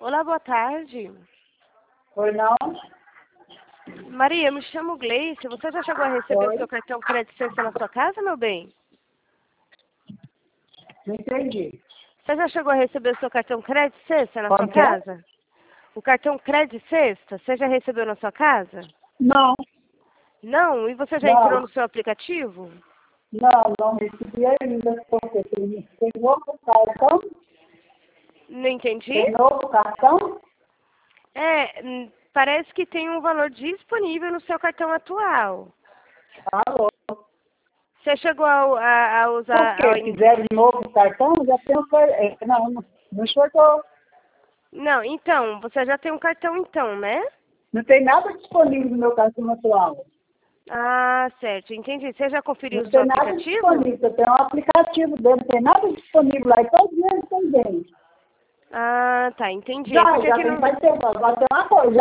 Olá, boa tarde. Foi não? Maria, eu me chamo Gleice. Você já chegou a receber Oi. o seu cartão crédito sexta na sua casa, meu bem? Não entendi. Você já chegou a receber o seu cartão crédito sexta na sua Como que é? casa? O cartão crédito sexta, você já recebeu na sua casa? Não, Não? E você já entrou não, no seu aplicativo? não recebi ainda, porque tem novo cartão? Não entendi? Tem novo cartão? Parece que tem um valor disponível no seu cartão atual. Alô. Você chegou a usar... Por quê? Fizeram novo cartão? Já tem um não chegou. Não, então, você já tem um cartão então, né? Não tem nada disponível no meu cartão atual. Ah, certo, entendi. Você já conferiu Não o seu tem nada aplicativo? disponível. Eu tenho um aplicativo dele, não tem nada disponível lá. E todo dia ele tem gente. Ah, tá, entendi. É Já porque aqui tem, não... vai ter uma coisa.